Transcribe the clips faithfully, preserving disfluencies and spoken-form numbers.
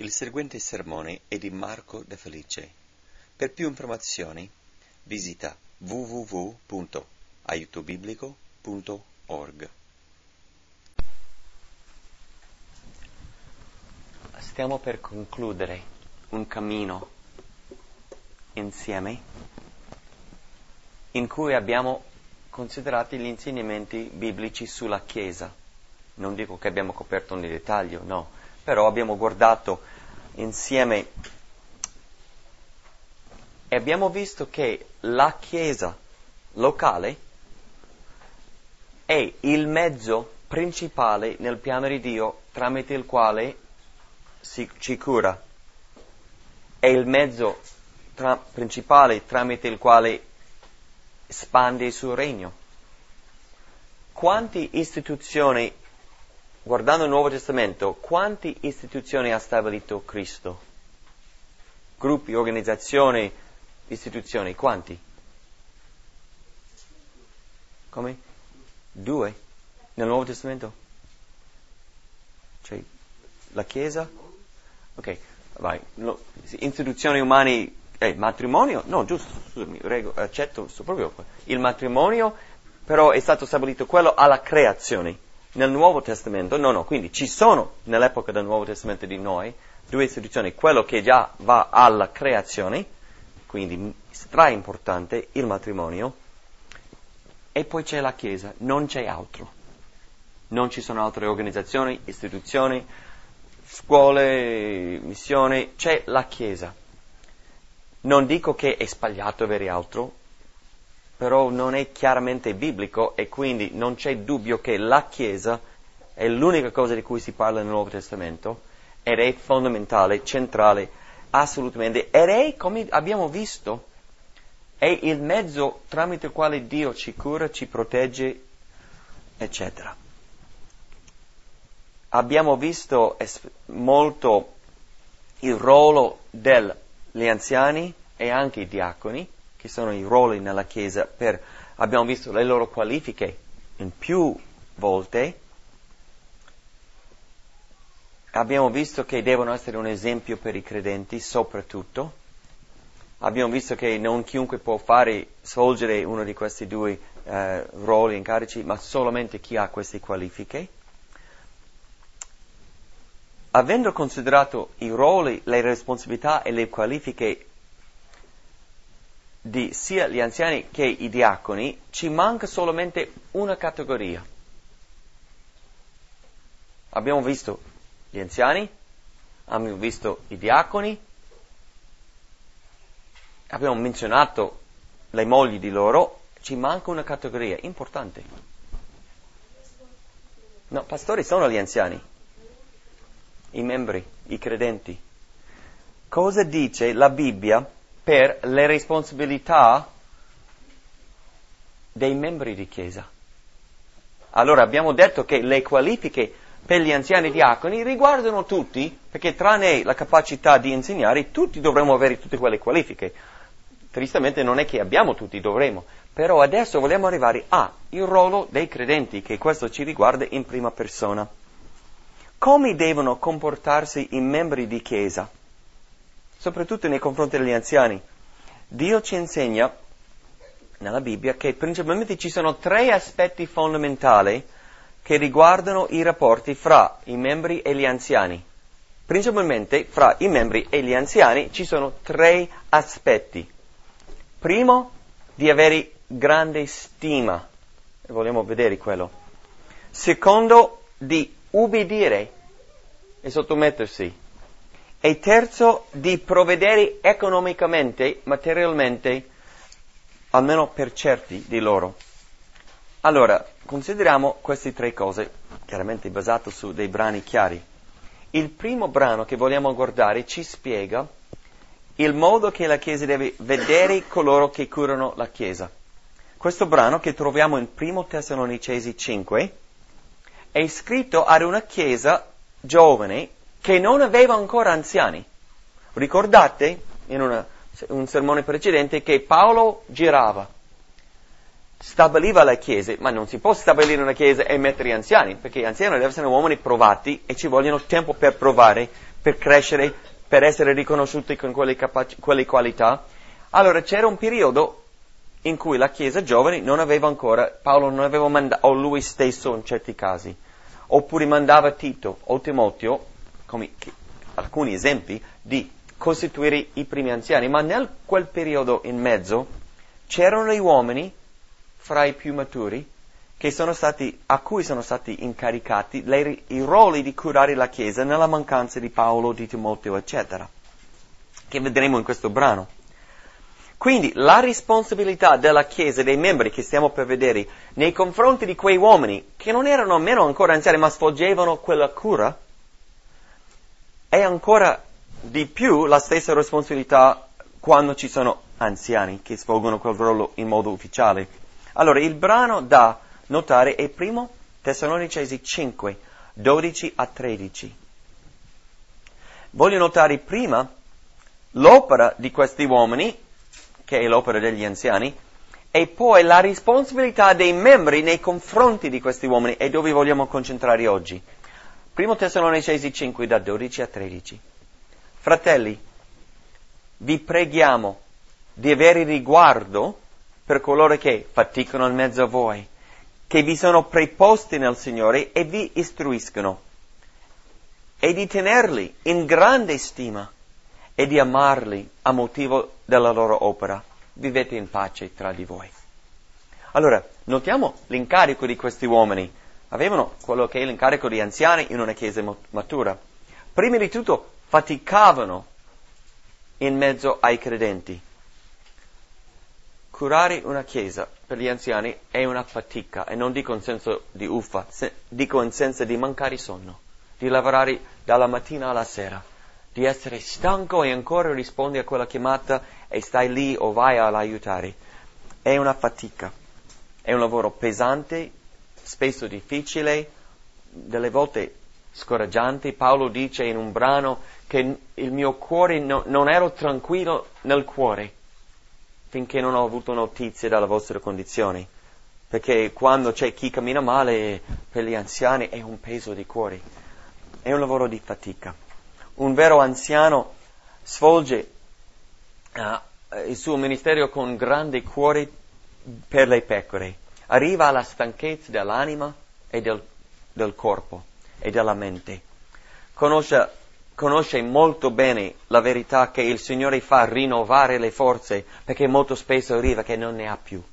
Il seguente sermone è di Marco De Felice. Per più informazioni visita w w w punto aiuto biblico punto org. Stiamo per concludere un cammino insieme in cui abbiamo considerato gli insegnamenti biblici sulla Chiesa. Non dico che abbiamo coperto nel dettaglio, no, però abbiamo guardato insieme e abbiamo visto che la Chiesa locale è il mezzo principale nel piano di Dio tramite il quale si, ci cura. È il mezzo tra, principale tramite il quale espande il suo regno. Quante istituzioni, guardando il Nuovo Testamento, quante istituzioni ha stabilito Cristo? Gruppi, organizzazioni, istituzioni, quanti? Come? Due? Nel Nuovo Testamento? Cioè, la Chiesa? Ok, vai. No, istituzioni umane, eh, matrimonio? No, giusto, scusami, prego, accetto, sto proprio il matrimonio, però è stato stabilito quello alla creazione. Nel Nuovo Testamento, no, no, quindi ci sono nell'epoca del Nuovo Testamento di noi due istituzioni, quello che già va alla creazione, quindi stra importante, il matrimonio, e poi c'è la Chiesa, non c'è altro. Non ci sono altre organizzazioni, istituzioni, scuole, missioni, c'è la Chiesa. Non dico che è sbagliato avere altro, però non è chiaramente biblico e quindi non c'è dubbio che la Chiesa è l'unica cosa di cui si parla nel Nuovo Testamento ed è fondamentale, centrale, assolutamente, ed è, come abbiamo visto, è il mezzo tramite il quale Dio ci cura, ci protegge, eccetera. Abbiamo visto es- molto il ruolo degli anziani e anche i diaconi, che sono i ruoli nella Chiesa, per, abbiamo visto le loro qualifiche in più volte. Abbiamo visto che devono essere un esempio per i credenti, soprattutto. Abbiamo visto che non chiunque può fare, svolgere uno di questi due eh, ruoli, incarici, ma solamente chi ha queste qualifiche. Avendo considerato i ruoli, le responsabilità e le qualifiche di sia gli anziani che i diaconi, ci manca solamente una categoria. Abbiamo visto gli anziani, abbiamo visto i diaconi, abbiamo menzionato le mogli di loro, ci manca una categoria importante. No, pastori sono gli anziani, i membri, i credenti. Cosa dice la Bibbia per le responsabilità dei membri di Chiesa? Allora abbiamo detto che le qualifiche per gli anziani diaconi riguardano tutti, perché tranne la capacità di insegnare, tutti dovremmo avere tutte quelle qualifiche. Tristemente non è che abbiamo tutti, dovremo. Però adesso vogliamo arrivare al ruolo dei credenti, che questo ci riguarda in prima persona. Come devono comportarsi i membri di Chiesa? Soprattutto nei confronti degli anziani. Dio ci insegna nella Bibbia che principalmente ci sono tre aspetti fondamentali che riguardano i rapporti fra i membri e gli anziani. Principalmente fra i membri e gli anziani ci sono tre aspetti. Primo, di avere grande stima, e vogliamo vedere quello. Secondo, di ubbidire e sottomettersi. E terzo, di provvedere economicamente, materialmente, almeno per certi di loro. Allora, consideriamo queste tre cose, chiaramente basato su dei brani chiari. Il primo brano che vogliamo guardare ci spiega il modo che la Chiesa deve vedere coloro che curano la Chiesa. Questo brano, che troviamo in primo Tessalonicesi cinque, è scritto ad una Chiesa giovane che non aveva ancora anziani. Ricordate in una, un sermone precedente che Paolo girava stabiliva le chiese, ma non si può stabilire una chiesa e mettere gli anziani, perché gli anziani devono essere uomini provati e ci vogliono tempo per provare, per crescere, per essere riconosciuti con quelle, capaci- quelle qualità. Allora c'era un periodo in cui la chiesa giovane non aveva ancora, Paolo non aveva mandato, o lui stesso in certi casi, oppure mandava Tito o Timoteo, come che, alcuni esempi, di costituire i primi anziani, ma nel quel periodo in mezzo c'erano degli uomini fra i più maturi che sono stati, a cui sono stati incaricati le, i ruoli di curare la Chiesa nella mancanza di Paolo, di Timoteo, eccetera, che vedremo in questo brano. Quindi la responsabilità della Chiesa, dei membri che stiamo per vedere, nei confronti di quei uomini che non erano nemmeno ancora anziani ma svolgevano quella cura, è ancora di più la stessa responsabilità quando ci sono anziani che svolgono quel ruolo in modo ufficiale. Allora, il brano da notare è primo Tessalonicesi cinque, dodici a tredici. Voglio notare prima l'opera di questi uomini, che è l'opera degli anziani, e poi la responsabilità dei membri nei confronti di questi uomini, e dove vogliamo concentrare oggi. Primo Tessalonicesi cinque, da dodici a tredici. Fratelli, vi preghiamo di avere riguardo per coloro che faticano in mezzo a voi, che vi sono preposti nel Signore e vi istruiscono, e di tenerli in grande stima e di amarli a motivo della loro opera. Vivete in pace tra di voi. Allora, notiamo l'incarico di questi uomini. Avevano quello che è l'incarico di anziani in una chiesa matura. Prima di tutto, faticavano in mezzo ai credenti. Curare una chiesa per gli anziani è una fatica, e non dico in senso di uffa, se, dico in senso di mancare sonno, di lavorare dalla mattina alla sera, di essere stanco e ancora rispondi a quella chiamata e stai lì o vai ad aiutare. È una fatica, è un lavoro pesante, spesso difficile, delle volte scoraggiante. Paolo dice in un brano che il mio cuore no, non ero tranquillo nel cuore finché non ho avuto notizie della vostra condizione, perché quando c'è chi cammina male, per gli anziani è un peso di cuore, è un lavoro di fatica. Un vero anziano svolge uh, il suo ministero con grande cuore per le pecore, arriva alla stanchezza dell'anima e del, del corpo e della mente, conosce conosce molto bene la verità che il Signore fa rinnovare le forze, perché molto spesso arriva che non ne ha più.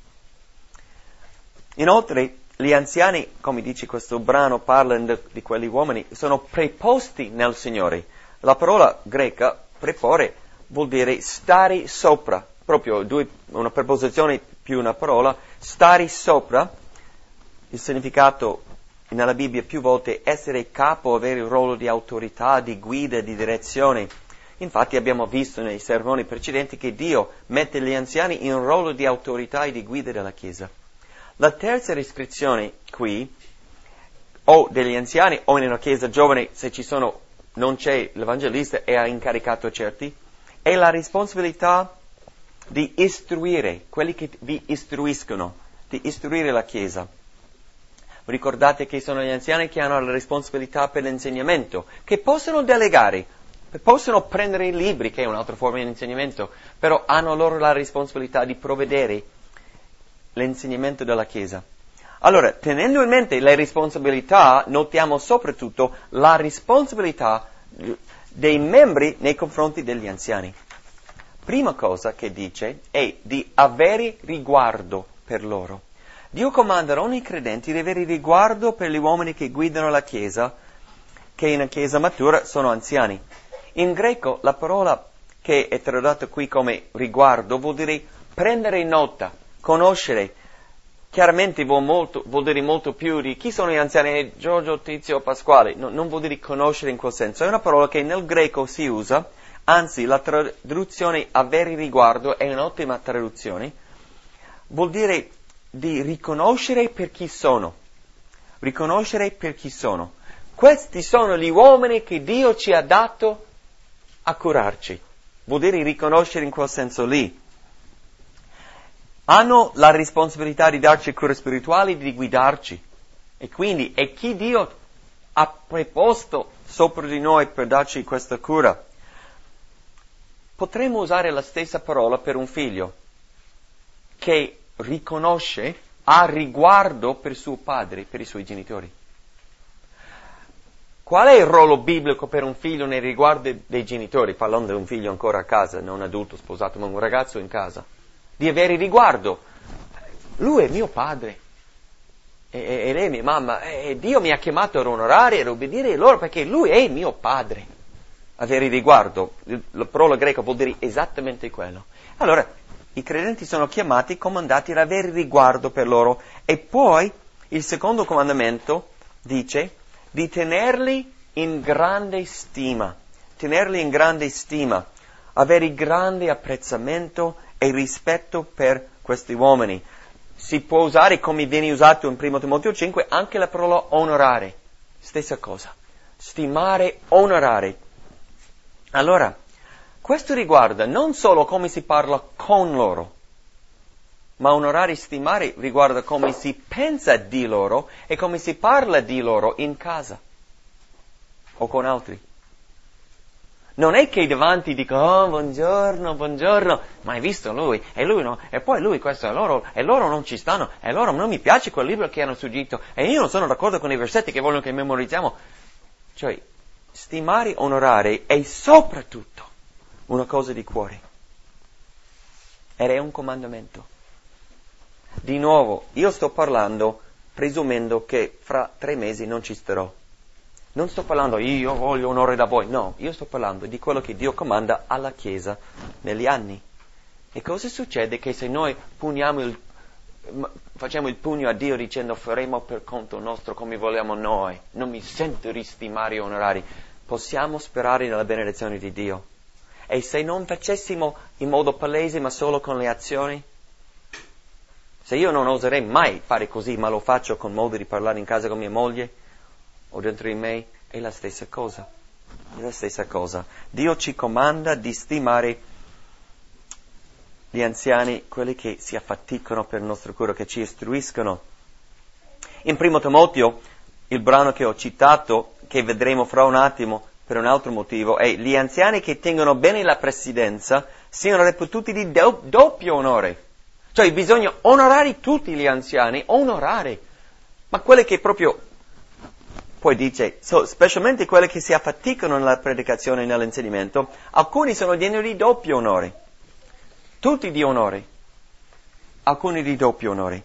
Inoltre, gli anziani, come dice questo brano, parlano di quegli uomini, sono preposti nel Signore. La parola greca, prepore, vuol dire stare sopra, proprio due, una preposizione più una parola, stare sopra, il significato nella Bibbia più volte essere capo, avere un ruolo di autorità, di guida, di direzione. Infatti abbiamo visto nei sermoni precedenti che Dio mette gli anziani in un ruolo di autorità e di guida della Chiesa. La terza descrizione qui, o degli anziani o in una Chiesa giovane, se ci sono, non c'è l'Evangelista e ha incaricato certi, è la responsabilità di istruire, quelli che vi istruiscono, di istruire la Chiesa. Ricordate che sono gli anziani che hanno la responsabilità per l'insegnamento, che possono delegare, possono prendere i libri, che è un'altra forma di insegnamento, però hanno loro la responsabilità di provvedere l'insegnamento della Chiesa. Allora, tenendo in mente le responsabilità, notiamo soprattutto la responsabilità dei membri nei confronti degli anziani. Prima cosa che dice è di avere riguardo per loro. Dio comanda a ogni credente di avere riguardo per gli uomini che guidano la Chiesa, che in una Chiesa matura sono anziani. In greco la parola che è tradotta qui come riguardo vuol dire prendere nota, conoscere. Chiaramente vuol, molto, vuol dire molto più di chi sono gli anziani, Giorgio, Tizio, Pasquale. No, non vuol dire conoscere in quel senso. È una parola che nel greco si usa, anzi la traduzione avere riguardo è un'ottima traduzione. Vuol dire di riconoscere per chi sono. Riconoscere per chi sono. Questi sono gli uomini che Dio ci ha dato a curarci. Vuol dire riconoscere in quel senso lì. hanno la responsabilità di darci cure spirituali, di guidarci. E quindi è chi Dio ha preposto sopra di noi per darci questa cura. Potremmo usare la stessa parola per un figlio che riconosce, ha riguardo per suo padre, per i suoi genitori. Qual è il ruolo biblico per un figlio nei riguardi dei genitori, parlando di un figlio ancora a casa, non adulto, sposato, ma un ragazzo in casa? Di avere riguardo. Lui è mio padre, e, e, e lei è mia mamma, e Dio mi ha chiamato ad onorare e ad obbedire loro perché lui è mio padre. Avere riguardo, la parola greca vuol dire esattamente quello. Allora, i credenti sono chiamati, comandati ad avere riguardo per loro. E poi, il secondo comandamento dice di tenerli in grande stima, tenerli in grande stima, avere grande apprezzamento e rispetto per questi uomini. Si può usare, come viene usato in primo Timoteo cinque, anche la parola onorare. Stessa cosa. Stimare, onorare. Allora, questo riguarda non solo come si parla con loro, ma onorare e stimare riguarda come si pensa di loro e come si parla di loro in casa o con altri. Non è che davanti dico, oh, buongiorno, buongiorno, ma hai visto lui? E lui no? E poi lui questo, e loro, e loro non ci stanno, e loro non mi piace quel libro che hanno suggerito, e io non sono d'accordo con i versetti che vogliono che memorizziamo. Cioè, stimare, onorare è soprattutto una cosa di cuore. Ed è un comandamento. Di nuovo, io sto parlando presumendo che fra tre mesi non ci starò. Non sto parlando io voglio onore da voi, no, io sto parlando di quello che Dio comanda alla Chiesa negli anni. E cosa succede? Che se noi puniamo il, facciamo il pugno a Dio dicendo faremo per conto nostro come vogliamo noi, non mi sento di stimare e onorare, possiamo sperare nella benedizione di Dio. E se non facessimo in modo palese ma solo con le azioni? Se io non oserei mai fare così, ma lo faccio con modo di parlare in casa con mia moglie o dentro di me, è la stessa cosa. È la stessa cosa. Dio ci comanda di stimare gli anziani, quelli che si affaticano per il nostro cura, che ci istruiscono. In primo Timoteo, il brano che ho citato, che vedremo fra un attimo per un altro motivo, è gli anziani che tengono bene la presidenza siano repututi di do- doppio onore. Cioè bisogna onorare tutti gli anziani, onorare, ma quelli che proprio, poi dice, so, specialmente quelli che si affaticano nella predicazione e nell'insegnamento, alcuni sono degni di doppio onore, tutti di onore, alcuni di doppio onore.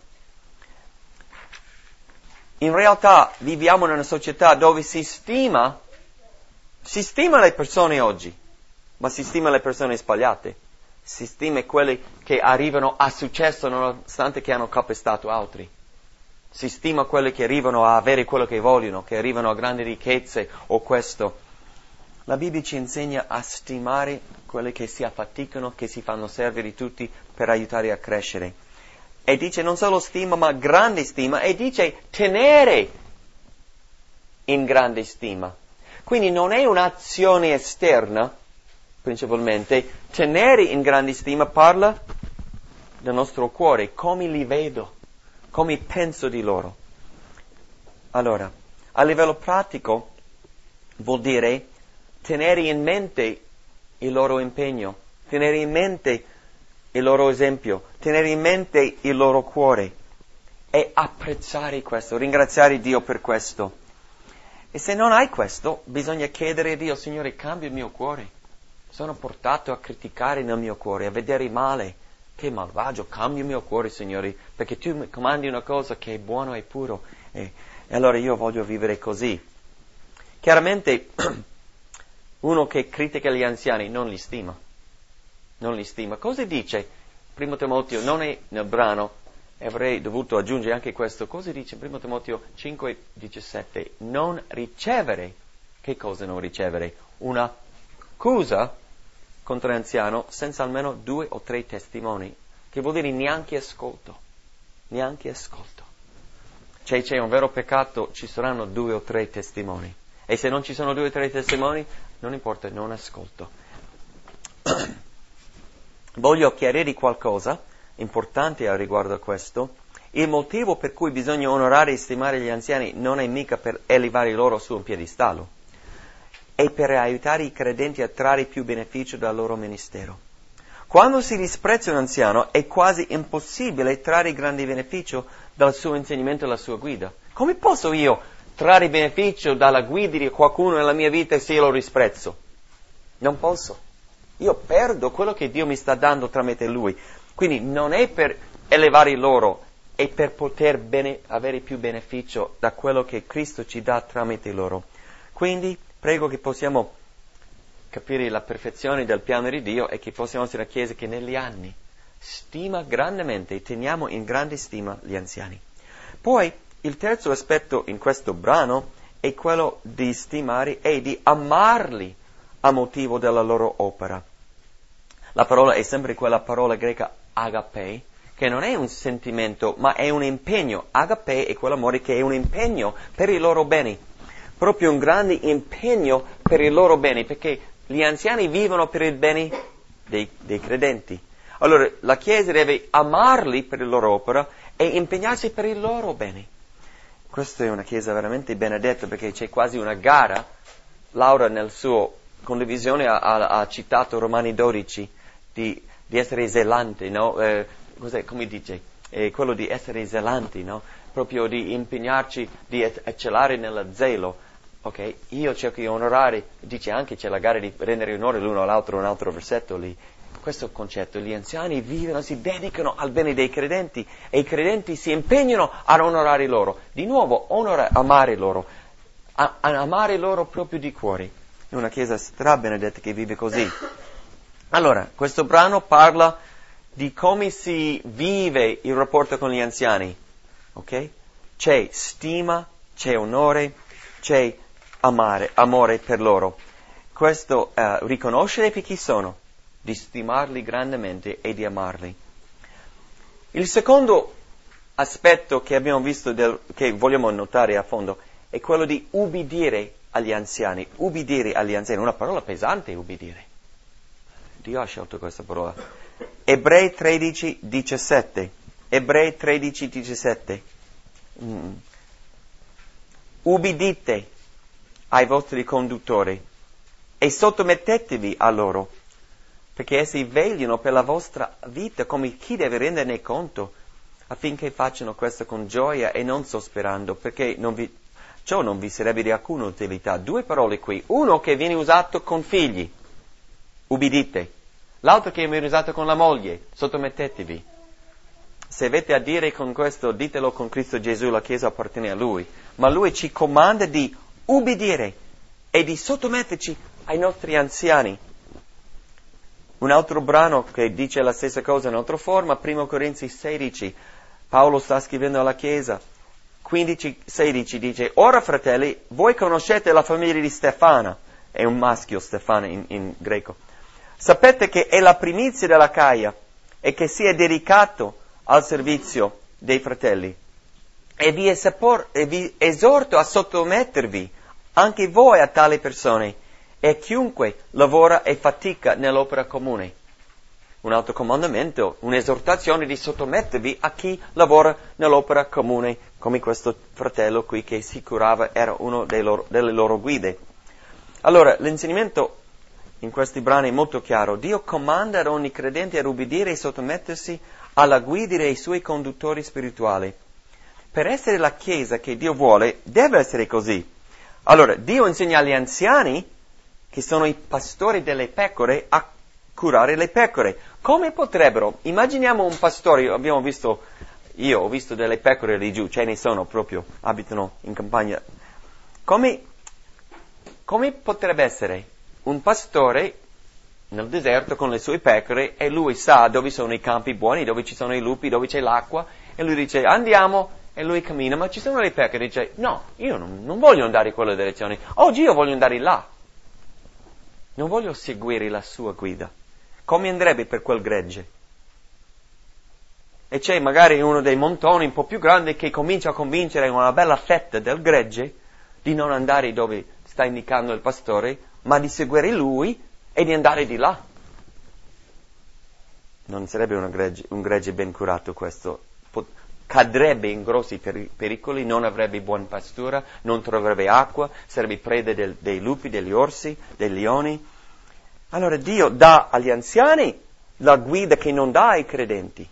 In realtà viviamo in una società dove si stima, si stima le persone oggi, ma si stima le persone sbagliate. Si stima quelli che arrivano a successo nonostante che hanno calpestato altri. Si stima quelli che arrivano a avere quello che vogliono, che arrivano a grandi ricchezze o questo. La Bibbia ci insegna a stimare quelli che si affaticano, che si fanno servire di tutti per aiutare a crescere. E dice non solo stima, ma grande stima, e dice tenere in grande stima. Quindi non è un'azione esterna, principalmente, tenere in grande stima parla del nostro cuore, come li vedo, come penso di loro. Allora, a livello pratico vuol dire tenere in mente il loro impegno, tenere in mente il loro esempio, tenere in mente il loro cuore e apprezzare questo, ringraziare Dio per questo. E se non hai questo, bisogna chiedere a Dio, Signore, cambia il mio cuore. Sono portato a criticare nel mio cuore, a vedere male. Che malvagio, cambia il mio cuore, Signore, perché tu mi comandi una cosa che è buono e puro. E, e allora io voglio vivere così. Chiaramente, uno che critica gli anziani non li stima. Non li stima. Cosa dice? Primo Timoteo, non è nel brano, avrei dovuto aggiungere anche questo. Cosa dice Primo Timoteo cinque diciassette? Non ricevere. Che cosa non ricevere? Una accusa contro l'anziano senza almeno due o tre testimoni, che vuol dire neanche ascolto, neanche ascolto. Cioè c'è un vero peccato, ci saranno due o tre testimoni, e se non ci sono due o tre testimoni, non importa, non ascolto. Voglio chiarire qualcosa importante a riguardo a questo. Il motivo per cui bisogna onorare e stimare gli anziani non è mica per elevare loro su un piedistallo, è per aiutare i credenti a trarre più beneficio dal loro ministero. Quando si disprezza un anziano è quasi impossibile trarre grande beneficio dal suo insegnamento e dalla sua guida. Come posso io trarre beneficio dalla guida di qualcuno nella mia vita se io lo disprezzo? Non posso. Io perdo quello che Dio mi sta dando tramite Lui. Quindi non è per elevare loro, è per poter bene, avere più beneficio da quello che Cristo ci dà tramite loro. Quindi prego che possiamo capire la perfezione del piano di Dio e che possiamo essere una Chiesa che negli anni stima grandemente, teniamo in grande stima gli anziani. Poi il terzo aspetto in questo brano è quello di stimare e di amarli a motivo della loro opera. La parola è sempre quella parola greca agape, che non è un sentimento, ma è un impegno. Agape è quell'amore che è un impegno per i loro beni. Proprio un grande impegno per i loro beni, perché gli anziani vivono per il bene dei, dei credenti. Allora, la Chiesa deve amarli per la loro opera e impegnarsi per il loro bene. Questa è una Chiesa veramente benedetta, perché c'è quasi una gara. Laura nel suo condivisione ha, ha, ha citato Romani dodici, di, di essere zelanti, no? Eh, cos'è, come dice? Eh, quello di essere zelanti, no? Proprio di impegnarci, di eccellere nel zelo. Ok, io cerco di onorare, dice anche c'è la gara di rendere onore l'uno all'altro, un altro versetto lì. Questo concetto, gli anziani vivono, si dedicano al bene dei credenti e i credenti si impegnano ad onorare loro. Di nuovo, onora, amare loro, a, a amare loro proprio di cuore. È una Chiesa strabenedetta che vive così. Allora, questo brano parla di come si vive il rapporto con gli anziani. Ok? C'è stima, c'è onore, c'è amare, amore per loro. Questo uh, riconoscere per chi sono, di stimarli grandemente e di amarli. Il secondo aspetto che abbiamo visto, del, che vogliamo notare a fondo, è quello di ubbidire agli anziani. Ubbidire agli anziani, una parola pesante, ubbidire. Dio ha scelto questa parola. Ebrei tredici diciassette. Ebrei tredici diciassette. Mm. Ubbidite ai vostri conduttori e sottomettetevi a loro, perché essi vegliano per la vostra vita come chi deve renderne conto, affinché facciano questo con gioia e non sospirando, perché non vi, ciò non vi sarebbe di alcuna utilità. Due parole qui, uno che viene usato con figli, ubbidite, l'altro che viene usato con la moglie, sottomettetevi. Se avete a dire con questo, ditelo con Cristo Gesù, la Chiesa appartiene a Lui, ma Lui ci comanda di ubbidire e di sottometterci ai nostri anziani. Un altro brano che dice la stessa cosa in altra forma, primo Corinzi sedici, Paolo sta scrivendo alla Chiesa, quindici sedici dice: ora fratelli, voi conoscete la famiglia di Stefana, è un maschio Stefana in, in greco, sapete che è la primizia della Caia e che si è dedicato al servizio dei fratelli. E vi, esapor- e vi esorto a sottomettervi anche voi a tali persone e a chiunque lavora e fatica nell'opera comune. Un altro comandamento, un'esortazione di sottomettervi a chi lavora nell'opera comune, come questo fratello qui che si curava, era uno dei loro, delle loro guide. Allora, l'insegnamento in questi brani è molto chiaro. Dio comanda ad ogni credente a ubbidire e sottomettersi alla guida dei suoi conduttori spirituali. Per essere la Chiesa che Dio vuole, deve essere così. Allora, Dio insegna agli anziani, che sono i pastori delle pecore, a curare le pecore. Come potrebbero? Immaginiamo un pastore, abbiamo visto, io ho visto delle pecore lì giù, ce ne sono proprio, abitano in campagna. Come, come potrebbe essere un pastore nel deserto con le sue pecore e lui sa dove sono i campi buoni, dove ci sono i lupi, dove c'è l'acqua, e lui dice andiamo, e lui cammina, ma ci sono le pecore, e dice no, io non, non voglio andare in quella direzione, oggi io voglio andare là, non voglio seguire la sua guida. Come andrebbe per quel gregge? E c'è magari uno dei montoni un po' più grande che comincia a convincere una bella fetta del gregge di non andare dove sta indicando il pastore, ma di seguire lui e di andare di là. non sarebbe un gregge, un gregge ben curato questo. Pot- cadrebbe in grossi peri- pericoli, non avrebbe buona pastura, non troverebbe acqua, sarebbe preda del, dei lupi, degli orsi, dei leoni. Allora Dio dà agli anziani la guida che non dà ai credenti,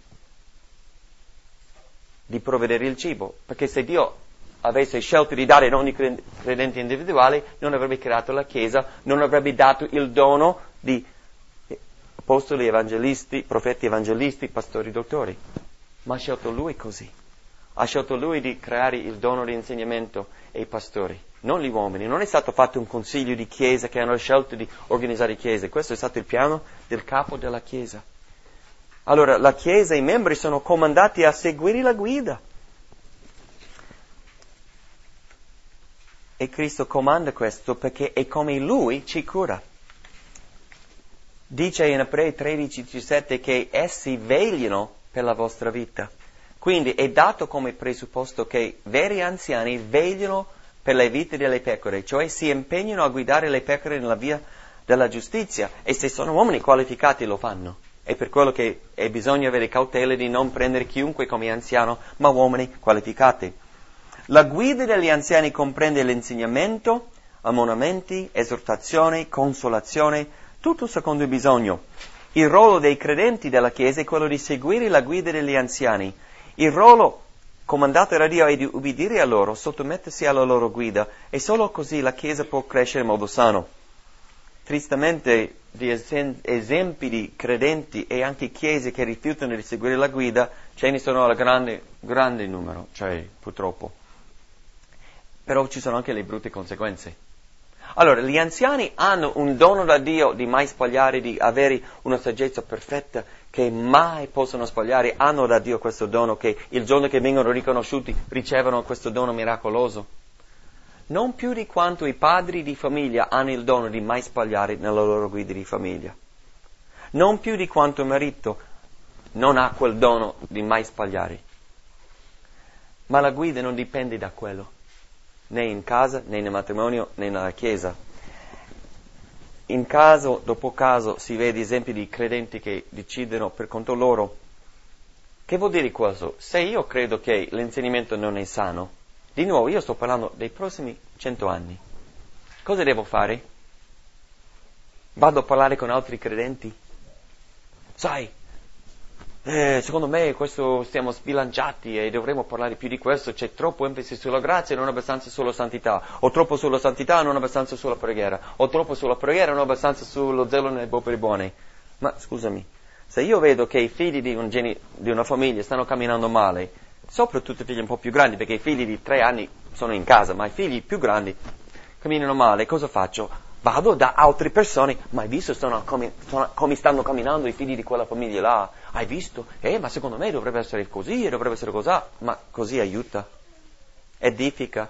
di provvedere il cibo, perché se Dio avesse scelto di dare ad ogni credente individuale, non avrebbe creato la Chiesa, non avrebbe dato il dono di apostoli, evangelisti, profeti, evangelisti, pastori, dottori. Ma ha scelto Lui così. Ha scelto Lui di creare il dono di insegnamento e i pastori, non gli uomini. Non è stato fatto un consiglio di Chiesa che hanno scelto di organizzare Chiese. Questo è stato il piano del capo della Chiesa. Allora, la Chiesa e i membri sono comandati a seguire la guida. E Cristo comanda questo perché è come Lui ci cura. Dice in Ebrei tredici diciassette che essi vegliano per la vostra vita. Quindi è dato come presupposto che veri anziani vegliano per le vite delle pecore, cioè si impegnano a guidare le pecore nella via della giustizia. E se sono uomini qualificati lo fanno. È per quello che è bisogno avere cautela di non prendere chiunque come anziano, ma uomini qualificati. La guida degli anziani comprende l'insegnamento, ammonimenti, esortazione, consolazione, tutto secondo il bisogno. Il ruolo dei credenti della Chiesa è quello di seguire la guida degli anziani. Il ruolo comandato da Dio è di ubbidire a loro, sottomettersi alla loro guida, e solo così la Chiesa può crescere in modo sano. Tristemente, di esempi di credenti e anche chiese che rifiutano di seguire la guida, ce ne sono a grande, grande numero, cioè purtroppo. Però ci sono anche le brutte conseguenze. Allora, gli anziani hanno un dono da Dio di mai sbagliare, di avere una saggezza perfetta che mai possono sbagliare. Hanno da Dio questo dono che il giorno che vengono riconosciuti ricevono questo dono miracoloso. Non più di quanto i padri di famiglia hanno il dono di mai sbagliare nella loro guida di famiglia. Non più di quanto il marito non ha quel dono di mai sbagliare. Ma la guida non dipende da quello, né in casa, né nel matrimonio, né nella chiesa. In caso dopo caso si vede esempi di credenti che decidono per conto loro. Che vuol dire questo? Se io credo che l'insegnamento non è sano, di nuovo, io sto parlando dei prossimi cento anni. Cosa devo fare? Vado a parlare con altri credenti? Sai, eh, secondo me questo stiamo sbilanciati e dovremmo parlare più di questo. C'è troppo enfasi sulla grazia e non abbastanza sulla santità. O troppo sulla santità e non abbastanza sulla preghiera. O troppo sulla preghiera e non abbastanza sullo zelo nelle opere buone. Ma scusami, se io vedo che i figli di, un geni- di una famiglia stanno camminando male, soprattutto i figli un po' più grandi, perché i figli di tre anni sono in casa, ma i figli più grandi camminano male, cosa faccio? Vado da altre persone, ma hai visto sono come, sono, come stanno camminando i figli di quella famiglia là? Hai visto? Eh, ma secondo me dovrebbe essere così e dovrebbe essere così. Ma così aiuta? Edifica?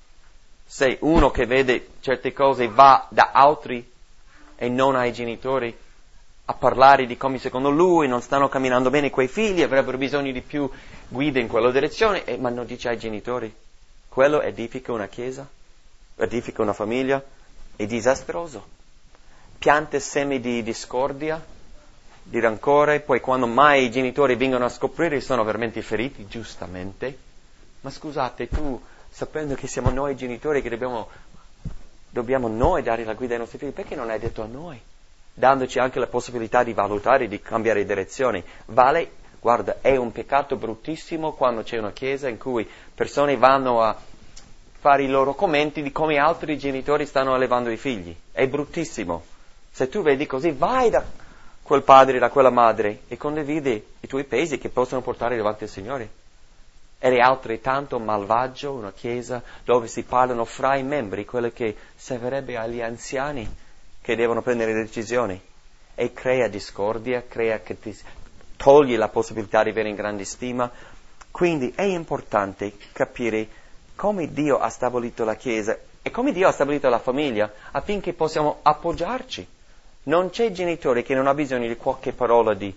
Se uno che vede certe cose va da altri e non ai genitori a parlare di come secondo lui non stanno camminando bene quei figli, avrebbero bisogno di più guida in quella direzione, e, ma non dice ai genitori. Quello edifica una chiesa, edifica una famiglia, è disastroso. Pianta semi di discordia, di rancore, poi quando mai i genitori vengono a scoprire sono veramente feriti, giustamente. Ma scusate, tu, sapendo che siamo noi genitori che dobbiamo, dobbiamo noi dare la guida ai nostri figli, perché non hai detto a noi? Dandoci anche la possibilità di valutare, di cambiare direzione. Vale, guarda, è un peccato bruttissimo quando c'è una chiesa in cui persone vanno a fare i loro commenti di come altri genitori stanno allevando i figli. È bruttissimo. Se tu vedi così, vai da quel padre, da quella madre e condividi i tuoi pesi che possono portare davanti al Signore. Ed è altrettanto malvagio una chiesa dove si parlano fra i membri quello che servirebbe agli anziani che devono prendere decisioni, e crea discordia, crea che ti toglie la possibilità di avere in grande stima. Quindi è importante capire come Dio ha stabilito la Chiesa e come Dio ha stabilito la famiglia affinché possiamo appoggiarci. Non c'è genitore che non ha bisogno di qualche parola di,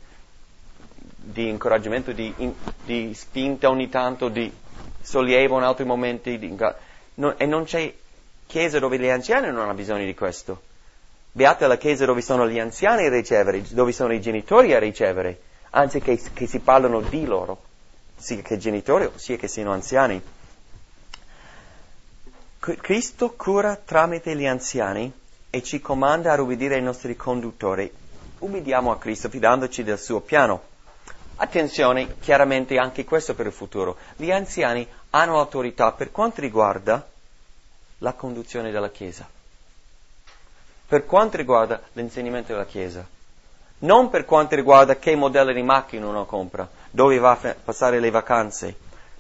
di incoraggiamento, di, in, di spinta ogni tanto, di sollievo in altri momenti. Di, non, e non c'è chiesa dove gli anziani non hanno bisogno di questo. Beata la Chiesa dove sono gli anziani a ricevere, dove sono i genitori a ricevere, anziché che si parlano di loro, sia che genitori sia che siano anziani. Cristo cura tramite gli anziani e ci comanda a ubbidire ai nostri conduttori. Ubbidiamo a Cristo fidandoci del suo piano. Attenzione, chiaramente anche questo per il futuro. Gli anziani hanno autorità per quanto riguarda la conduzione della Chiesa, per quanto riguarda l'insegnamento della Chiesa, non per quanto riguarda che modello di macchina uno compra, dove va a passare le vacanze,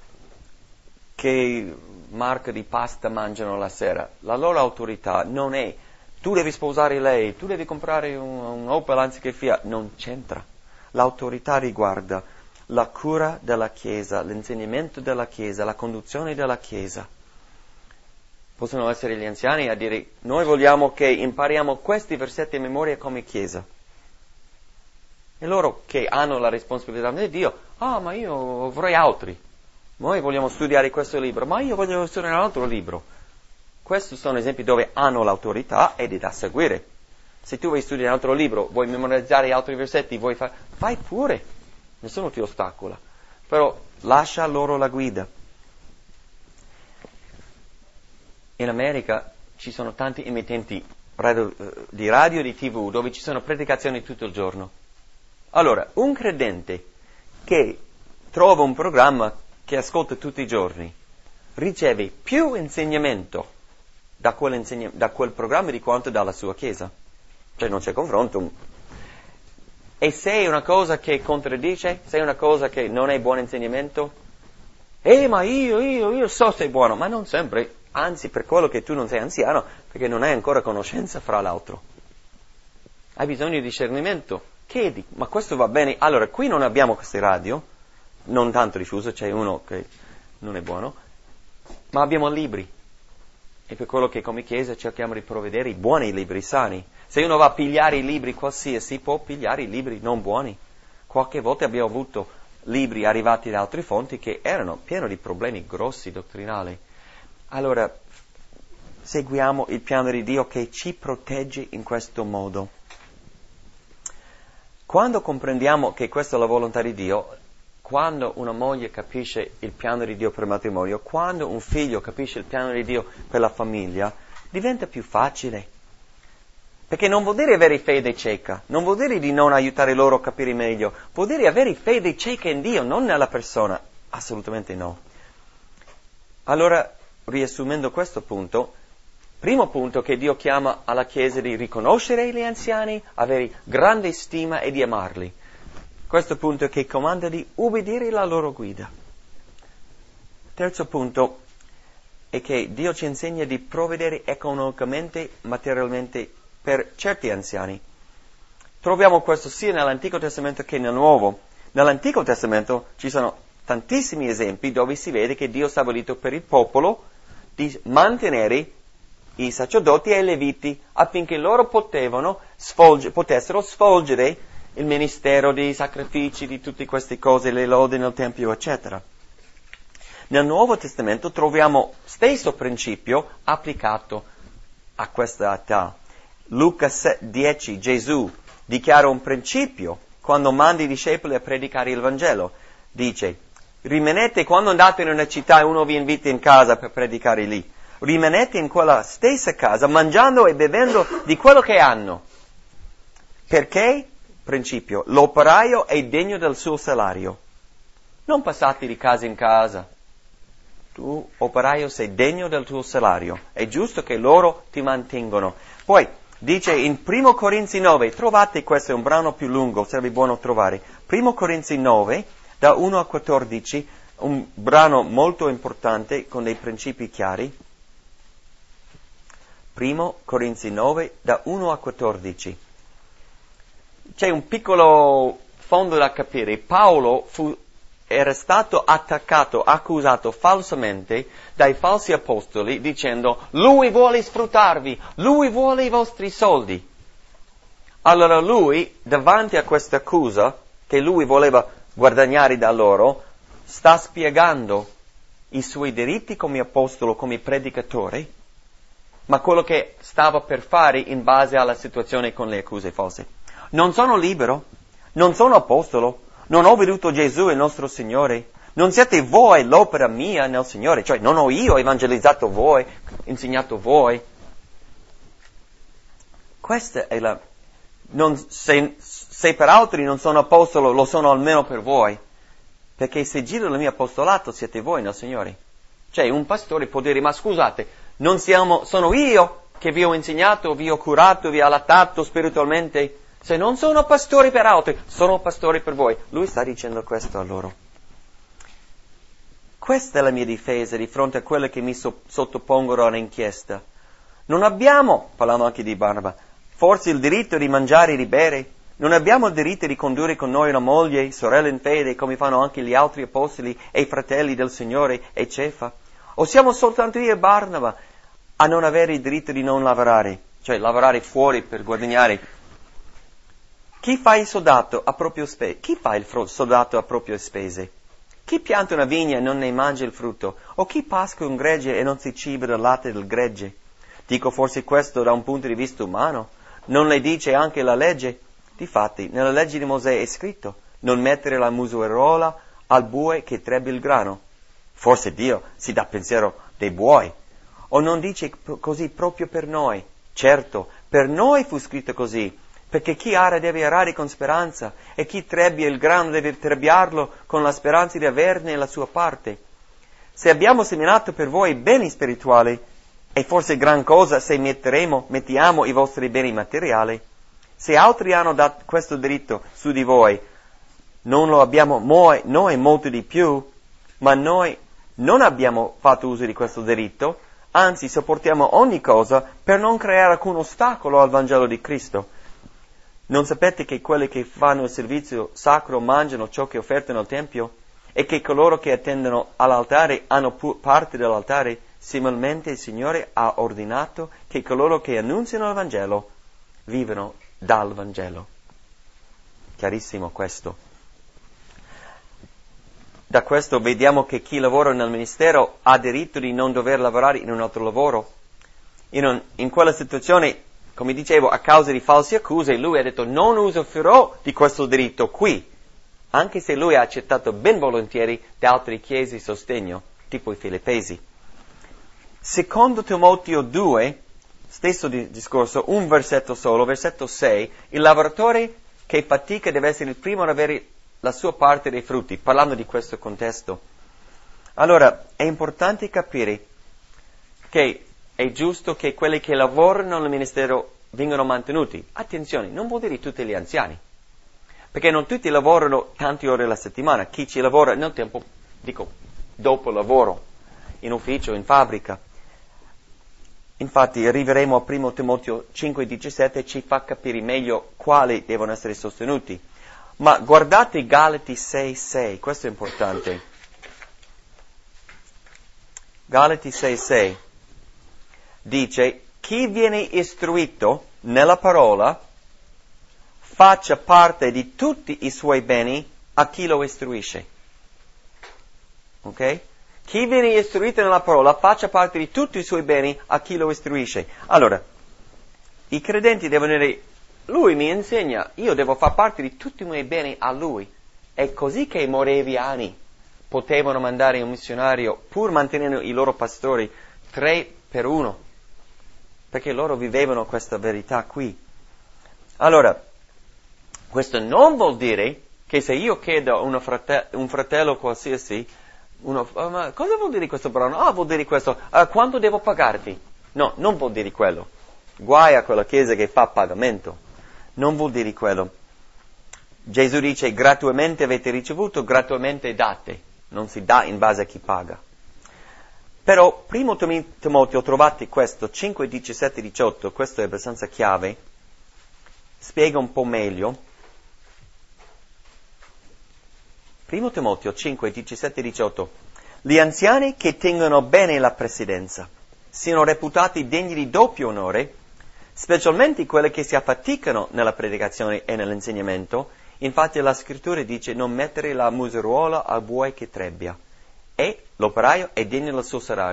che marca di pasta mangiano la sera. La loro autorità non è tu devi sposare lei, tu devi comprare un, un Opel anziché Fiat, non c'entra. L'autorità riguarda la cura della Chiesa, l'insegnamento della Chiesa, la conduzione della Chiesa. Possono essere gli anziani a dire noi vogliamo che impariamo questi versetti a memoria come Chiesa. E loro che hanno la responsabilità di Dio, ah ma io vorrei altri, noi vogliamo studiare questo libro, ma io voglio studiare un altro libro. Questi sono esempi dove hanno l'autorità ed è da seguire. Se tu vuoi studiare un altro libro, vuoi memorizzare altri versetti, vuoi fare, fai pure, nessuno ti ostacola, però lascia loro la guida. In America ci sono tanti emittenti radio, di radio e di tivù dove ci sono predicazioni tutto il giorno. Allora, un credente che trova un programma che ascolta tutti i giorni riceve più insegnamento da quel, insegna, da quel programma di quanto dalla sua Chiesa. Cioè non c'è confronto. E se è una cosa che contraddice, se è una cosa che non è buon insegnamento, eh ma io, io, io so se è buono, ma non sempre, anzi per quello che tu non sei anziano, perché non hai ancora conoscenza fra l'altro. Hai bisogno di discernimento, chiedi, ma questo va bene? Allora qui non abbiamo queste radio, non tanto diffuso, c'è uno che non è buono, ma abbiamo libri. E per quello che come Chiesa cerchiamo di provvedere i buoni libri sani. Se uno va a pigliare i libri qualsiasi, può pigliare i libri non buoni. Qualche volta abbiamo avuto libri arrivati da altre fonti che erano pieni di problemi grossi dottrinali. Allora, seguiamo il piano di Dio che ci protegge in questo modo. Quando comprendiamo che questa è la volontà di Dio, quando una moglie capisce il piano di Dio per il matrimonio, quando un figlio capisce il piano di Dio per la famiglia, diventa più facile. Perché non vuol dire avere fede cieca, non vuol dire di non aiutare loro a capire meglio, vuol dire avere fede cieca in Dio, non nella persona. Assolutamente no. Allora, riassumendo questo punto, primo punto che Dio chiama alla Chiesa di riconoscere gli anziani, avere grande stima e di amarli. Questo punto che comanda di ubbidire la loro guida. Terzo punto è che Dio ci insegna di provvedere economicamente, materialmente per certi anziani. Troviamo questo sia nell'Antico Testamento che nel Nuovo. Nell'Antico Testamento ci sono tantissimi esempi dove si vede che Dio ha stabilito per il popolo di mantenere i sacerdoti e i leviti affinché loro potevano svolge, potessero svolgere il ministero dei sacrifici, di tutte queste cose, le lodi nel Tempio, eccetera. Nel Nuovo Testamento troviamo stesso principio applicato a questa età. Luca dieci, Gesù dichiara un principio quando manda i discepoli a predicare il Vangelo. Dice, rimanete quando andate in una città e uno vi invita in casa per predicare lì. Rimanete in quella stessa casa mangiando e bevendo di quello che hanno. Perché? Principio, l'operaio è degno del suo salario. Non passate di casa in casa. Tu, operaio, sei degno del tuo salario. È giusto che loro ti mantengono. Poi, dice in primo Corinzi nove, trovate, questo è un brano più lungo, sarebbe buono trovare. primo Corinzi nove, da uno a quattordici, un brano molto importante con dei principi chiari. primo Corinzi nove, da uno a quattordici. C'è un piccolo fondo da capire. Paolo fu, era stato attaccato, accusato falsamente dai falsi apostoli dicendo lui vuole sfruttarvi, lui vuole i vostri soldi. Allora lui, davanti a questa accusa che lui voleva guadagnare da loro, sta spiegando i suoi diritti come apostolo, come predicatore, ma quello che stava per fare in base alla situazione con le accuse false. Non sono libero, non sono apostolo, non ho veduto Gesù il nostro Signore, non siete voi l'opera mia nel Signore, cioè non ho io evangelizzato voi, insegnato voi. Questa è la... Non, se, se per altri non sono apostolo, lo sono almeno per voi, perché se giro il mio apostolato siete voi nel Signore. Cioè un pastore può dire, ma scusate, non siamo, sono io che vi ho insegnato, vi ho curato, vi ho allattato spiritualmente. Se non sono pastori per altri, sono pastori per voi. Lui sta dicendo questo a loro. Questa è la mia difesa di fronte a quelle che mi so- sottopongono all'inchiesta. Non abbiamo, parlando anche di Barnaba, forse il diritto di mangiare e di bere? Non abbiamo il diritto di condurre con noi una moglie, sorella in fede, come fanno anche gli altri apostoli e fratelli del Signore e Cefa? O siamo soltanto io e Barnaba a non avere il diritto di non lavorare, cioè lavorare fuori per guadagnare? Chi fa il soldato a proprio spese? Chi fa il soldato a proprie spese? Chi pianta una vigna e non ne mangia il frutto? O chi pasca un gregge e non si ciba del latte del gregge? Dico forse questo da un punto di vista umano? Non le dice anche la legge? Difatti, nella legge di Mosè è scritto, non mettere la museruola al bue che trebbi il grano. Forse Dio si dà pensiero dei buoi. O non dice così proprio per noi? Certo, per noi fu scritto così, perché chi ara deve arare con speranza, e chi trebbia il grano deve trebbiarlo con la speranza di averne la sua parte. Se abbiamo seminato per voi beni spirituali, è forse gran cosa se metteremo, mettiamo i vostri beni materiali. Se altri hanno dato questo diritto su di voi, non lo abbiamo noi, noi molto di più, ma noi non abbiamo fatto uso di questo diritto, anzi sopportiamo ogni cosa per non creare alcun ostacolo al Vangelo di Cristo. Non sapete che quelli che fanno il servizio sacro mangiano ciò che è offerto nel Tempio e che coloro che attendono all'altare hanno pu- parte dell'altare? Similmente il Signore ha ordinato che coloro che annunziano il Vangelo vivano dal Vangelo. Chiarissimo questo. Da questo vediamo che chi lavora nel ministero ha diritto di non dover lavorare in un altro lavoro. In, un, in quella situazione, come dicevo, a causa di false accuse, lui ha detto non usufruirò di questo diritto qui, anche se lui ha accettato ben volentieri da altre chiese sostegno, tipo i Filippesi. Secondo Timoteo due, stesso di, discorso, un versetto solo, versetto sei, il lavoratore che fatica deve essere il primo ad avere la sua parte dei frutti, parlando di questo contesto. Allora, è importante capire che è giusto che quelli che lavorano nel ministero vengano mantenuti. Attenzione, non vuol dire tutti gli anziani, perché non tutti lavorano tante ore alla settimana. Chi ci lavora nel tempo, dico, dopo lavoro, in ufficio, in fabbrica. Infatti arriveremo a primo Timoteo cinque diciassette e ci fa capire meglio quali devono essere sostenuti. Ma guardate Galati sei sei, questo è importante. Galati sei sei dice, chi viene istruito nella parola faccia parte di tutti i suoi beni a chi lo istruisce. Ok? Chi viene istruito nella parola faccia parte di tutti i suoi beni a chi lo istruisce. Allora, i credenti devono dire, lui mi insegna, io devo far parte di tutti i miei beni a lui. È così che i moraviani potevano mandare un missionario, pur mantenendo i loro pastori, tre per uno, perché loro vivevano questa verità qui. Allora, questo non vuol dire che se io chiedo a una frate- un fratello qualsiasi, uno, oh, ma cosa vuol dire questo brano? Ah, vuol dire questo, uh, quanto devo pagarti? No, non vuol dire quello. Guai a quella chiesa che fa pagamento. Non vuol dire quello. Gesù dice, gratuitamente avete ricevuto, gratuitamente date. Non si dà in base a chi paga. Però, primo Timoteo, trovate questo, cinque, diciassette, diciotto, questo è abbastanza chiave, spiega un po' meglio. Primo Timoteo cinque, diciassette, diciotto. Gli anziani che tengono bene la presidenza siano reputati degni di doppio onore, specialmente quelli che si affaticano nella predicazione e nell'insegnamento. Infatti la scrittura dice non mettere la museruola al buoi che trebbia. E l'operaio è degno del suo salario,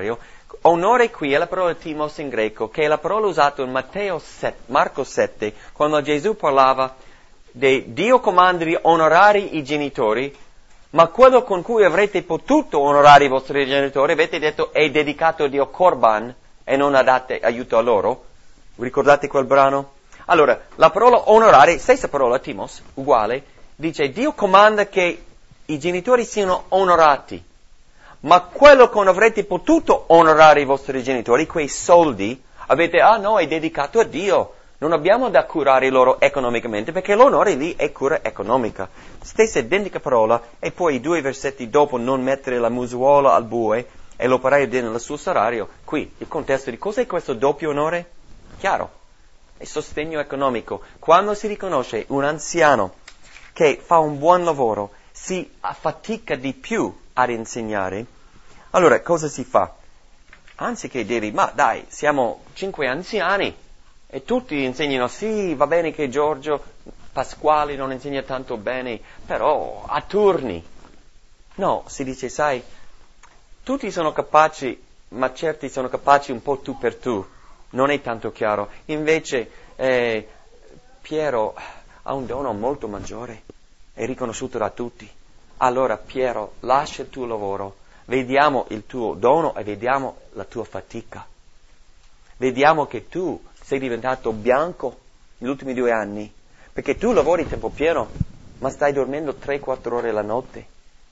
Onore qui è la parola timos in greco, che è la parola usata in Matteo sette, Marco sette, quando Gesù parlava di Dio comanda di onorare i genitori, ma quello con cui avrete potuto onorare i vostri genitori, avete detto, è dedicato a Dio Corban e non date aiuto a loro. Vi ricordate quel brano? Allora, la parola onorare, stessa parola timos, uguale, dice Dio comanda che i genitori siano onorati. Ma quello che non avrete potuto onorare i vostri genitori, quei soldi, avete, ah no, è dedicato a Dio, non abbiamo da curare loro economicamente, perché l'onore lì è cura economica. Stessa identica parola, e poi i due versetti dopo, non mettere la musuola al bue e l'operaio nel suo salario. Qui, il contesto di cos'è questo doppio onore? Chiaro, è sostegno economico. Quando si riconosce un anziano che fa un buon lavoro, si affatica di più ad insegnare, allora cosa si fa? Anziché dire, ma dai, siamo cinque anziani e tutti insegnano, sì, va bene che Giorgio Pasquale non insegna tanto bene, però a turni. No, si dice, sai, tutti sono capaci, ma certi sono capaci un po' tu per tu, non è tanto chiaro. Invece eh, Piero ha un dono molto maggiore, è riconosciuto da tutti. Allora Piero, lascia il tuo lavoro, vediamo il tuo dono e vediamo la tua fatica. Vediamo che tu sei diventato bianco negli ultimi due anni, perché tu lavori tempo pieno, ma stai dormendo tre quattro ore la notte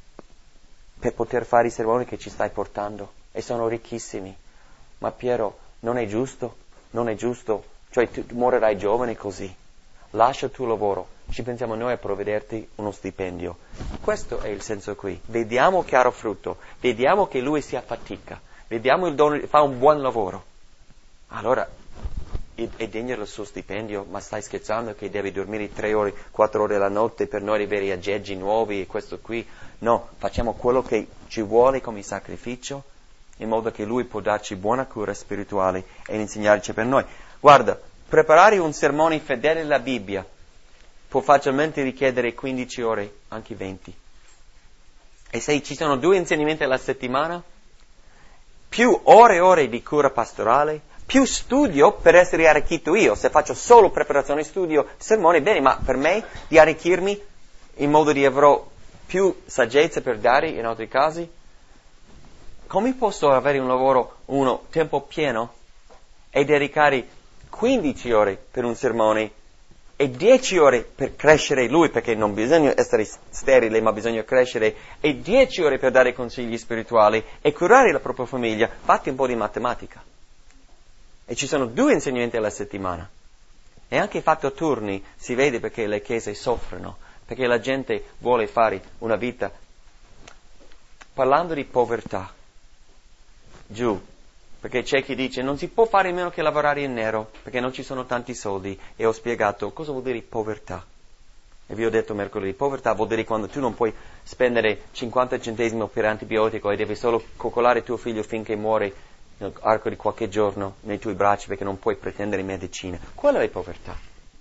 per poter fare i sermoni che ci stai portando, e sono ricchissimi. Ma Piero, non è giusto, non è giusto, cioè tu morirai giovane così. Lascia il tuo lavoro, ci pensiamo noi a provvederti uno stipendio. Questo è il senso qui. Vediamo chiaro frutto, vediamo che lui si affatica, vediamo il dono, fa un buon lavoro. Allora è degno del suo stipendio, ma stai scherzando che devi dormire tre ore, quattro ore la notte per noi avere aggeggi nuovi e questo qui? No, facciamo quello che ci vuole come sacrificio, in modo che lui può darci buona cura spirituale e insegnarci per noi. Guarda, preparare un sermone fedele alla Bibbia può facilmente richiedere quindici ore, anche venti. E se ci sono due insegnamenti alla settimana, più ore e ore di cura pastorale, più studio per essere arricchito io. Se faccio solo preparazione studio, sermone, bene, ma per me di arricchirmi in modo di avrò più saggezza per dare in altri casi, come posso avere un lavoro, uno, tempo pieno e dedicare quindici ore per un sermone e dieci ore per crescere lui, perché non bisogna essere sterile, ma bisogna crescere, e dieci ore per dare consigli spirituali e curare la propria famiglia? Fatti un po' di matematica. E ci sono due insegnamenti alla settimana. E anche fatto a turni si vede perché le chiese soffrono, perché la gente vuole fare una vita. Parlando di povertà, giù, perché c'è chi dice non si può fare meno che lavorare in nero, perché non ci sono tanti soldi, e ho spiegato cosa vuol dire povertà. E vi ho detto mercoledì, povertà vuol dire quando tu non puoi spendere cinquanta centesimi per antibiotico e devi solo coccolare tuo figlio finché muore nell'arco di qualche giorno nei tuoi bracci perché non puoi pretendere medicina. Quella è povertà.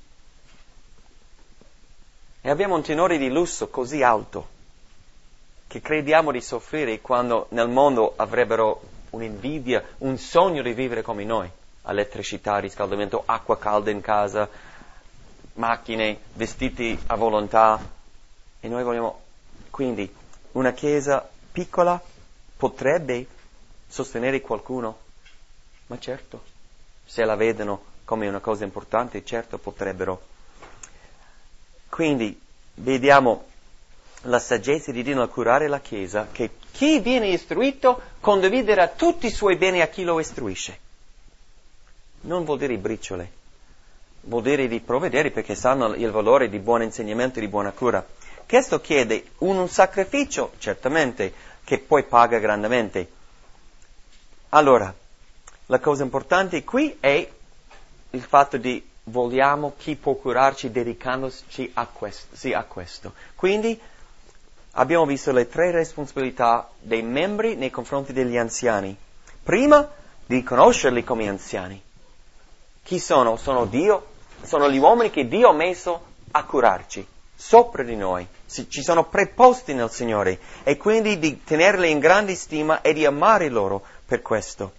E abbiamo un tenore di lusso così alto che crediamo di soffrire quando nel mondo avrebbero un'invidia, un sogno di vivere come noi. Elettricità, riscaldamento, acqua calda in casa, macchine, vestiti a volontà. E noi vogliamo, quindi, una chiesa piccola potrebbe sostenere qualcuno? Ma certo, se la vedono come una cosa importante, certo potrebbero. Quindi vediamo la saggezza di Dio nel curare la Chiesa, che chi viene istruito condividerà tutti i suoi beni a chi lo istruisce. Non vuol dire briciole, vuol dire di provvedere perché sanno il valore di buon insegnamento e di buona cura. Questo chiede un, un sacrificio, certamente, che poi paga grandemente. Allora, la cosa importante qui è il fatto di vogliamo chi può curarci dedicandoci a questo, sì, a questo. Quindi abbiamo visto le tre responsabilità dei membri nei confronti degli anziani. Prima, di conoscerli come anziani. Chi sono? Sono Dio, sono gli uomini che Dio ha messo a curarci, sopra di noi. Ci sono preposti nel Signore, e quindi di tenerli in grande stima e di amare loro per questo.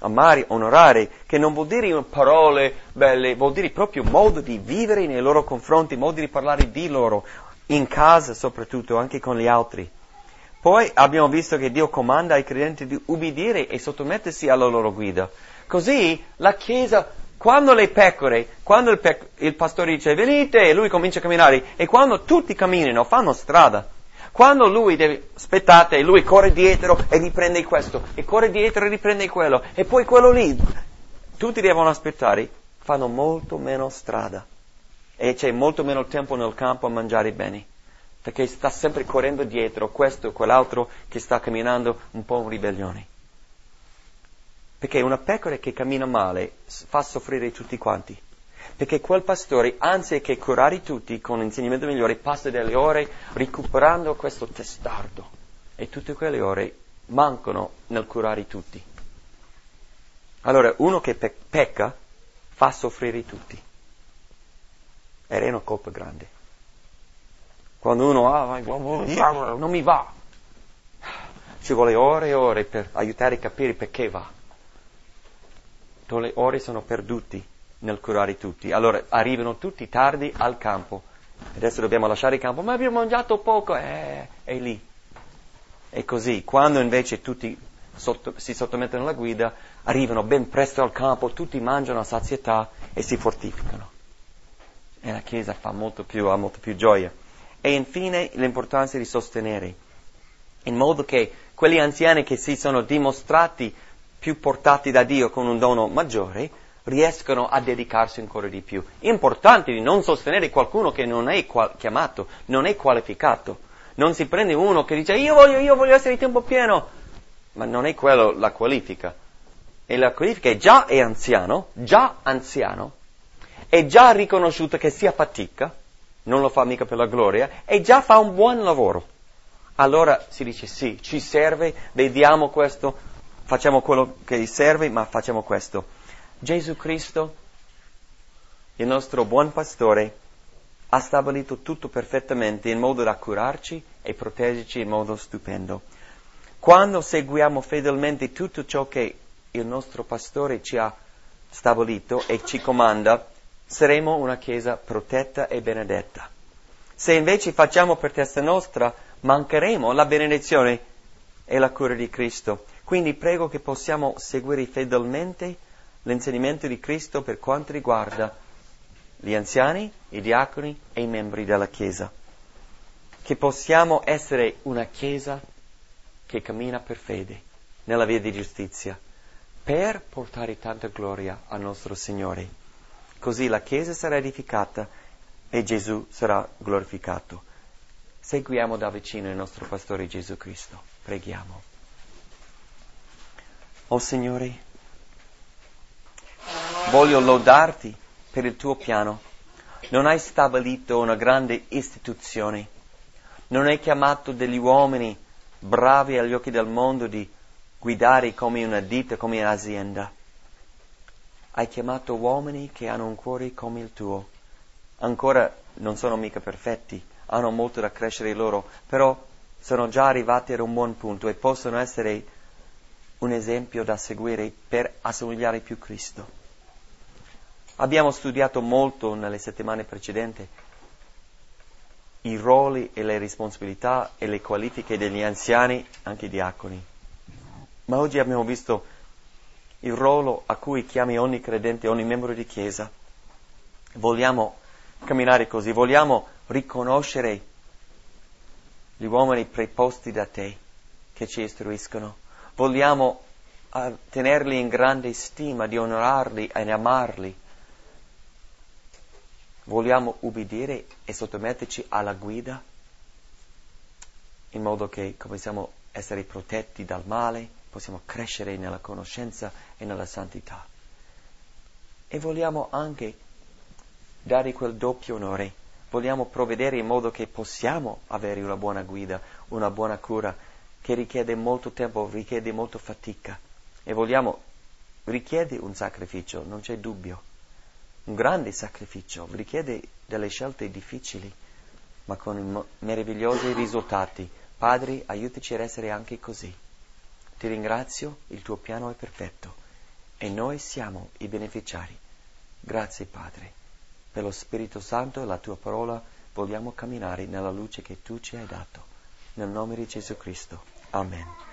amare, onorare, che non vuol dire parole belle, vuol dire proprio modo di vivere nei loro confronti, modo di parlare di loro, in casa soprattutto, anche con gli altri. Poi abbiamo visto che Dio comanda ai credenti di ubbidire e sottomettersi alla loro guida. Così la Chiesa, quando le pecore, quando il, pec- il pastore dice venite e lui comincia a camminare, e quando tutti camminano, fanno strada. Quando lui deve, aspettate, e lui corre dietro e riprende questo, e corre dietro e riprende quello, e poi quello lì, tutti devono aspettare, fanno molto meno strada. E c'è molto meno tempo nel campo a mangiare bene, perché sta sempre correndo dietro questo o quell'altro che sta camminando un po' in ribellione. Perché una pecora che cammina male fa soffrire tutti quanti. Perché quel pastore, anziché curare tutti con l'insegnamento migliore, passa delle ore recuperando questo testardo. E tutte quelle ore mancano nel curare tutti. Allora, uno che pe- pecca fa soffrire tutti. Ed è una colpa grande. Quando uno ah, non mi va, ci vuole ore e ore per aiutare a capire perché va. Le ore sono perduti nel curare tutti. Allora arrivano tutti tardi al campo. Adesso dobbiamo lasciare il campo, ma abbiamo mangiato poco, eh, è lì. E così, quando invece tutti sotto, si sottomettono alla guida, arrivano ben presto al campo, tutti mangiano a sazietà e si fortificano. E la Chiesa fa molto più, ha molto più gioia. E infine l'importanza di sostenere, in modo che quegli anziani che si sono dimostrati più portati da Dio con un dono maggiore, riescono a dedicarsi ancora di più. È importante di non sostenere qualcuno che non è qual- chiamato, non è qualificato. Non si prende uno che dice io voglio, io voglio essere di tempo pieno, ma non è quello la qualifica. E la qualifica è già è anziano, già anziano, è già riconosciuto che sia fatica, non lo fa mica per la gloria, e già fa un buon lavoro. Allora si dice sì, ci serve, vediamo questo, facciamo quello che serve, ma facciamo questo. Gesù Cristo, il nostro buon pastore, ha stabilito tutto perfettamente in modo da curarci e proteggerci in modo stupendo. Quando seguiamo fedelmente tutto ciò che il nostro pastore ci ha stabilito e ci comanda, saremo una Chiesa protetta e benedetta. Se invece facciamo per testa nostra, mancheremo la benedizione e la cura di Cristo. Quindi prego che possiamo seguire fedelmente l'insegnamento di Cristo per quanto riguarda gli anziani, i diaconi e i membri della Chiesa. Che possiamo essere una Chiesa che cammina per fede nella via di giustizia, per portare tanta gloria al nostro Signore. Così la Chiesa sarà edificata e Gesù sarà glorificato. Seguiamo da vicino il nostro pastore Gesù Cristo. Preghiamo. Oh Signore, voglio lodarti per il tuo piano. Non hai stabilito una grande istituzione. Non hai chiamato degli uomini bravi agli occhi del mondo di guidare come una ditta, come un'azienda. Hai chiamato uomini che hanno un cuore come il tuo. Ancora non sono mica perfetti, hanno molto da crescere loro, però sono già arrivati ad un buon punto e possono essere un esempio da seguire per assomigliare più Cristo. Abbiamo studiato molto nelle settimane precedenti i ruoli e le responsabilità e le qualifiche degli anziani, anche diaconi. Ma oggi abbiamo visto il ruolo a cui chiami ogni credente, ogni membro di Chiesa. Vogliamo camminare così, vogliamo riconoscere gli uomini preposti da te che ci istruiscono. Vogliamo uh, tenerli in grande stima, di onorarli e amarli. Vogliamo ubbidire e sottometterci alla guida, in modo che possiamo essere protetti dal male, possiamo crescere nella conoscenza e nella santità. E vogliamo anche dare quel doppio onore. Vogliamo provvedere in modo che possiamo avere una buona guida, una buona cura, che richiede molto tempo, richiede molta fatica. E vogliamo, richiede un sacrificio, non c'è dubbio. Un grande sacrificio, richiede delle scelte difficili, ma con meravigliosi risultati. Padre, aiutaci ad essere anche così. Ti ringrazio, il tuo piano è perfetto. e noi siamo i beneficiari. Grazie Padre. Per lo Spirito Santo e la tua parola vogliamo camminare nella luce che tu ci hai dato. Nel nome di Gesù Cristo. Amen.